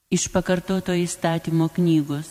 Iš pakartoto įstatymo knygos.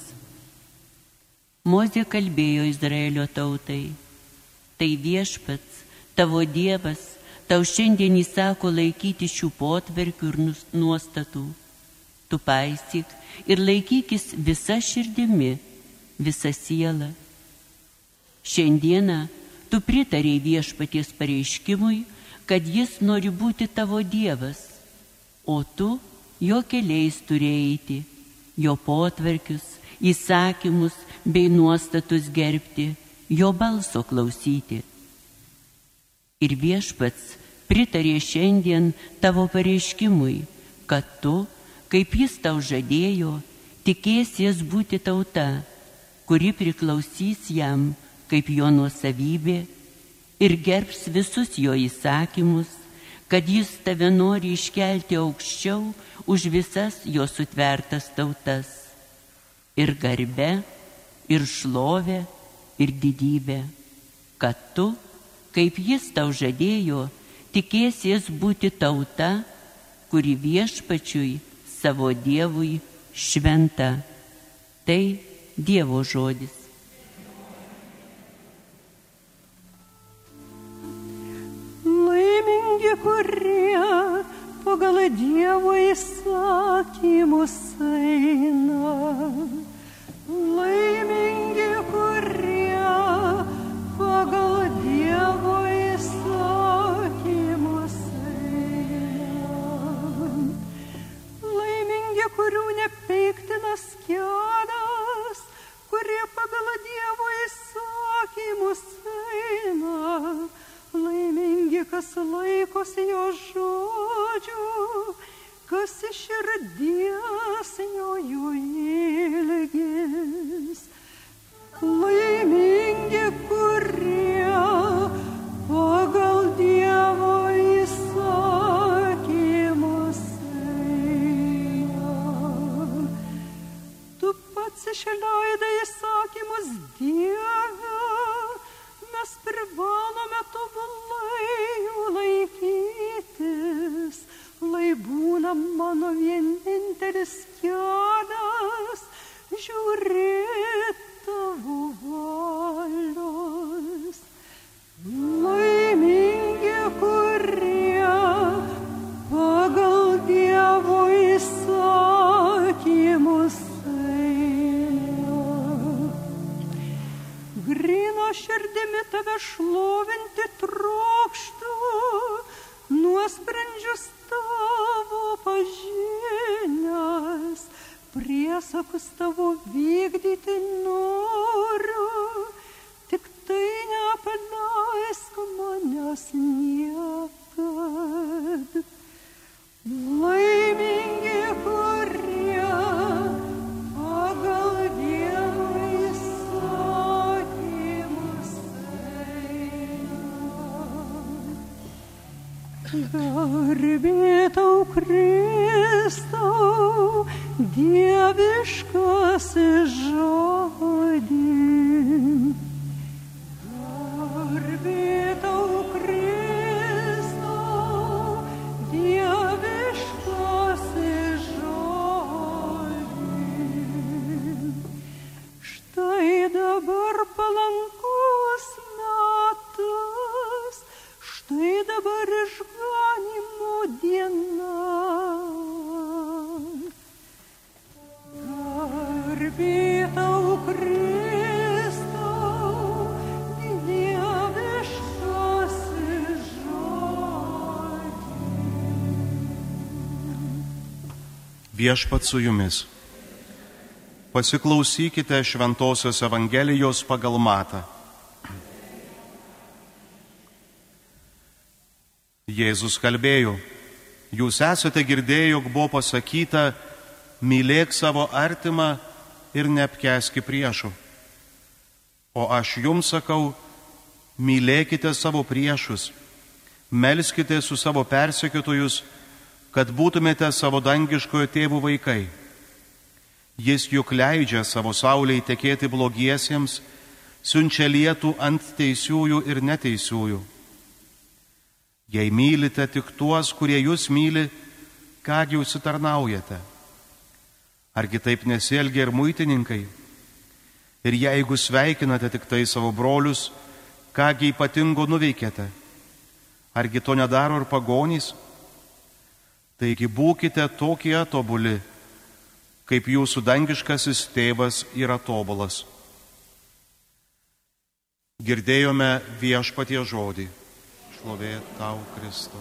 Mozė kalbėjo Izraelio tautai: tai Viešpats, tavo Dievas, tau šiandien įsako laikyti šių potvarkių ir nuostatų. Tu paisyk ir laikykis visa širdimi, visa siela. Šiandieną tu pritarei Viešpaties pareiškimui, kad jis nori būti tavo Dievas, o tu jo keliais turi eiti, jo potvarkius, įsakymus bei nuostatus gerbti, jo balso klausyti. Ir Viešpats pritarė šiandien tavo pareiškimui, kad tu, kaip jis tau žadėjo, tikėsies būti tauta, kuri priklausys jam kaip jo nuosavybė ir gerbs visus jo įsakymus, kad jis tave nori iškelti aukščiau už visas jo sutvertas tautas, ir garbę, ir šlovę, ir didybę, kad tu, kaip jis tau žadėjo, tikėsies būti tauta, kuri Viešpačiui, savo Dievui, šventa. Tai Dievo žodis. Laimingi, kurie pagal Dievo įsakymus eina. Laimingi, kurie pagal Dievo įsakymus eina. Laimingi, kurių nepeiktinas kelias, kurie pagal Dievo įsakymus eina. Laimingi, kas laikosi jo žodžių, kas iš širdies jo ilgis. Laimingi, kurie pagal Dievo įsakymus eina. Tu pats išleidai įsakymus, Dieve, mes privalome tobulai jų laikytis, lai būna mano vienintelis kelias, žiūrėt tavo valios. Laimingi, kurie pagal Dievo įsakymus eina. Gryno širdimi tave šlovinti trokštu, nuosprendžius tavo pažinęs, priesakus tavo vykdyti noriu, tik tai nepaleisk manęs niekad. Laimingi, kurie pagal Dievo įsakymus eina. Garbė tau, Kristau, dieviškasis žodį. Garbė tau, Kristau, dieviškasis žodį. Štai dabar palankus metas, štai dabar išganymo diena. Garbė tau, Kristau, dieviškasis žodį. Viešpats su jumis. Pasiklausykite Šventosios Evangelijos pagal Matą. Jėzus kalbėjo: jūs esate girdėję, jog buvo pasakyta, mylėk savo artimą ir neapkęski priešų. O aš jums sakau, mylėkite savo priešus, melskite su savo persekiotojus, kad būtumėte savo dangiškojo tėvų vaikai. Jis juk leidžia savo saulei tekėti blogiesiems, siunčia lietų ant teisiųjų ir neteisiųjų. Jei mylite tik tuos, kurie jūs myli, kągi užsitarnaujate? Argi taip nesielgia ir muitininkai? Ir jeigu sveikinate tik tai savo brolius, kągi ypatingo nuveikėte? Argi to nedaro ir pagonys? Taigi būkite tokie tobuli, kaip jūsų dangiškasis tėvas yra tobulas. Girdėjome Viešpaties žodį. Šlovė tau, Kristau.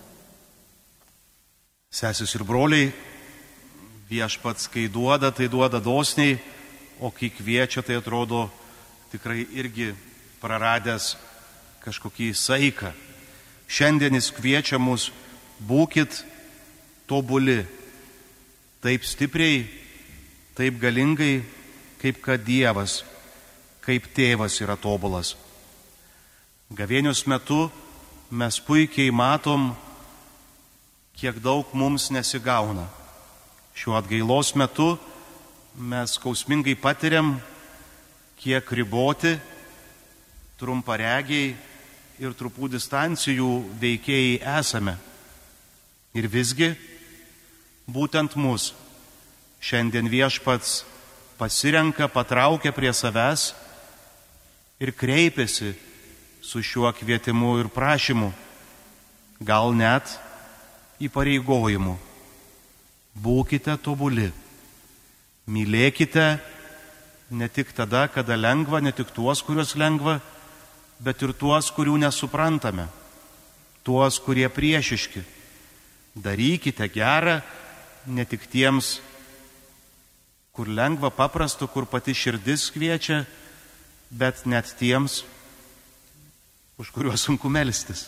Sesis ir broliai, Viešpats, kai duoda, tai duoda dosniai, o kai kviečia, tai atrodo tikrai irgi praradęs kažkokį saiką. Šiandien jis kviečia mus: būkit tobuli, taip stipriai, taip galingai, kaip kad Dievas, kaip tėvas yra tobulas. Gavėnios metu mes puikiai matom, kiek daug mums nesigauna. Šiuo atgailos metu mes skausmingai patiriam, kiek riboti, trumparegiai ir trupų distancijų veikėjai esame. Ir visgi, būtent mus šiandien Viešpats pasirenka, patraukia prie savęs ir kreipiasi su šiuo kvietimu ir prašymu, gal net įpareigojimu. Būkite tobuli, mylėkite ne tik tada, kada lengva, ne tik tuos, kuriuos lengva, bet ir tuos, kurių nesuprantame, tuos, kurie priešiški. Darykite gerą ne tik tiems, kur lengva, paprasta, kur pati širdis kviečia, bet net tiems, už kuriuos sunku melstis.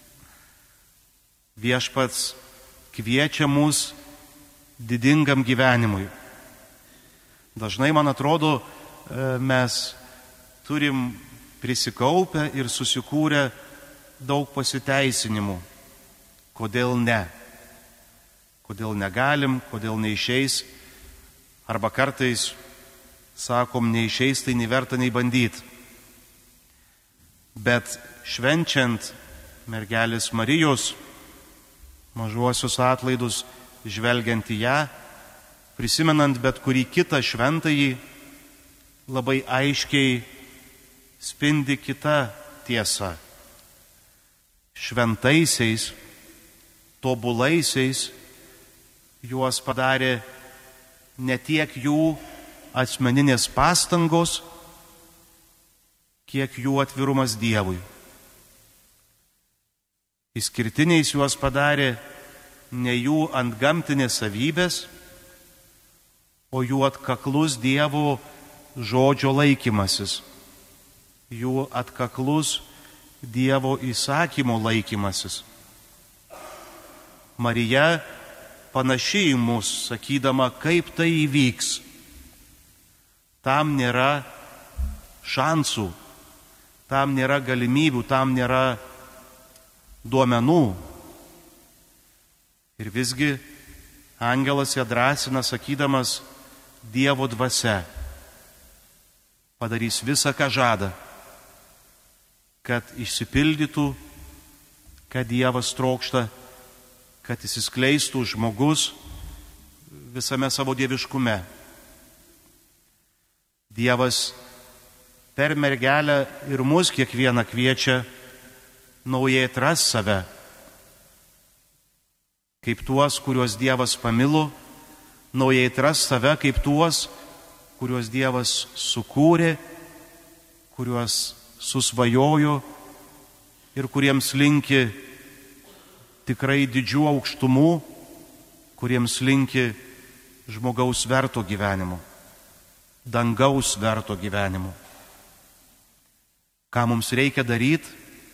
Viešpats kviečia mus didingam gyvenimui. Dažnai, man atrodo, mes turim prisikaupę ir susikūrę daug pasiteisinimų. Kodėl ne? Kodėl negalim, kodėl neišeis? Arba kartais sakom, neišeis, tai neverta nei bandyti. Bet švenčiant mergelės Marijos mažuosius atlaidus, žvelgiant į ją, prisimenant bet kurį kitą šventąjį, labai aiškiai spindi kita tiesa. Šventaisiais, tobulaisiais juos padarė ne tiek jų asmeninės pastangos, kiek jų atvirumas Dievui. Išskirtiniais juos padarė ne jų antgamtinės savybės, o jų atkaklus Dievo žodžio laikymasis, jų atkaklus Dievo įsakymo laikymasis. Marija panašiai į mus, sakydama, kaip tai įvyks. Tam nėra šansų, tam nėra galimybių, tam nėra duomenų. Ir visgi angelas ją drąsina, sakydamas, Dievo dvasia padarys visą, ką žada, kad išsipildytų, kad Dievas trokšta, kad įsiskleistų žmogus visame savo dieviškume. Dievas per mergelę ir mus kiekvieną kviečia naujai atras save, kaip tuos, kuriuos Dievas pamilo, naujai atras save kaip tuos, kuriuos Dievas sukūrė, kuriuos susvajojo ir kuriems linki tikrai didžių aukštumų, kuriems linki žmogaus verto gyvenimo, dangaus verto gyvenimo. Ką mums reikia daryti?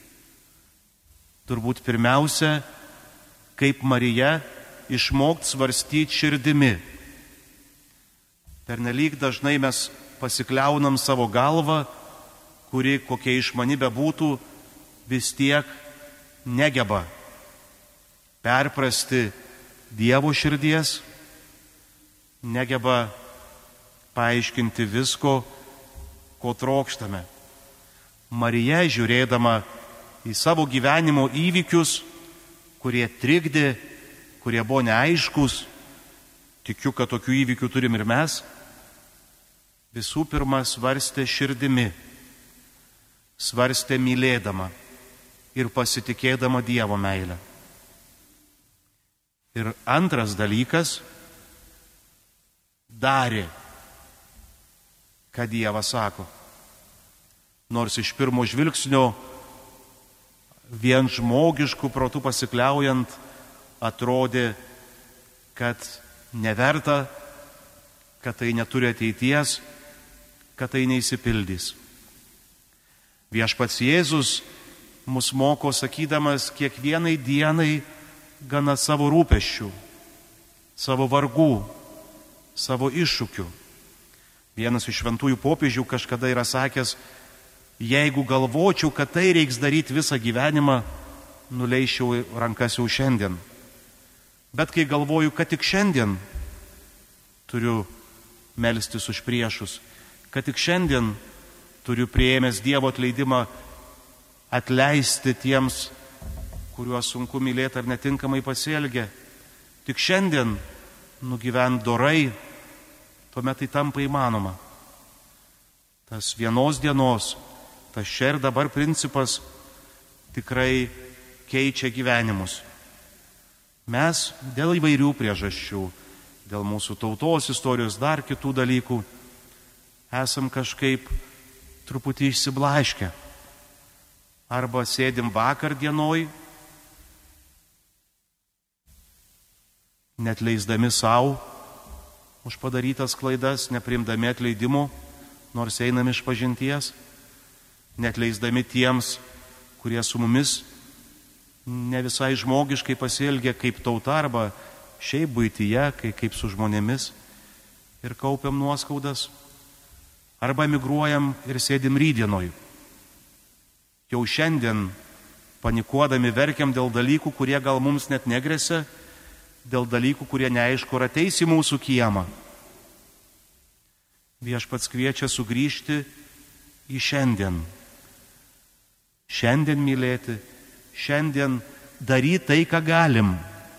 Turbūt pirmiausia, kaip Marija, išmokti svarstyti širdimi. Pernelyg dažnai mes pasikliaunam savo galvą, kuri kokia išmani bebūtų, vis tiek negeba perprasti Dievo širdies, negeba paaiškinti visko, ko trokštame. Marija, žiūrėdama į savo gyvenimo įvykius, kurie trikdė, kurie buvo neaiškus, tikiu, kad tokių įvykių turim ir mes, visų pirma svarstė širdimi, svarstė mylėdama ir pasitikėdama Dievo meilę. Ir antras dalykas, darė, ką Dievas sako. Nors iš pirmo žvilgsnio vien žmogiškų protų pasikliaujant atrodė, kad neverta, kad tai neturi ateities, kad tai neįsipildys. Viešpats Jėzus mus moko sakydamas kiekvienai dienai gana savo rūpesčių, savo vargų, savo iššūkių. Vienas iš šventųjų popiežių kažkada yra sakęs, jeigu galvočiau, kad tai reiks daryti visą gyvenimą, nuleičiau rankas jau šiandien. Bet kai galvoju, kad tik šiandien turiu melstis už priešus, kad tik šiandien turiu priėmęs Dievo atleidimą atleisti tiems, kuriuos sunku mylėti ar netinkamai pasielgia, tik šiandien nugyvent dorai, tuomet tai tampa įmanoma. Tas vienos dienos, tas čia ir dabar principas tikrai keičia gyvenimus. Mes dėl įvairių priežasčių, dėl mūsų tautos istorijos, dar kitų dalykų, esam kažkaip truputį išsiblaškę. Arba sėdim vakar dienoj, net leisdami savo už padarytas klaidas, neprimdami atleidimo, nors einam iš pažinties, net leisdami tiems, kurie su mumis ne visai žmogiškai pasielgia kaip tauta arba šiaip buityje, kaip su žmonėmis ir kaupiam nuoskaudas, arba emigruojam ir sėdim rytdienoj. Jau šiandien panikuodami verkiam dėl dalykų, kurie gal mums net negresia, dėl dalykų, kurie neaišku, ar ateis į mūsų kiemą. Viešpats kviečia sugrįžti į šiandien. Šiandien mylėti, šiandien daryti tai, ką galim.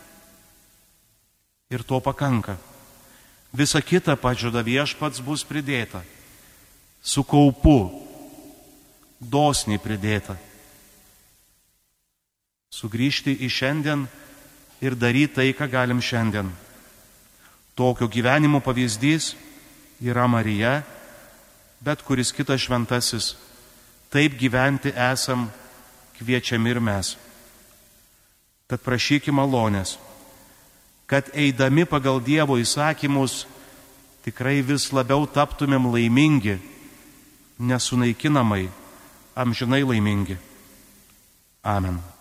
Ir to pakanka. Visa kita, pažada Viešpats, bus pridėta. Su kaupu, dosniai pridėta. Sugrįžti į šiandien ir daryti tai, ką galim šiandien. Tokio gyvenimo pavyzdys yra Marija, bet kuris kitas šventasis. Taip gyventi esam kviečiami ir mes. Tad prašykim malonės, kad eidami pagal Dievo įsakymus tikrai vis labiau taptumėm laimingi, nesunaikinamai, amžinai laimingi. Amen.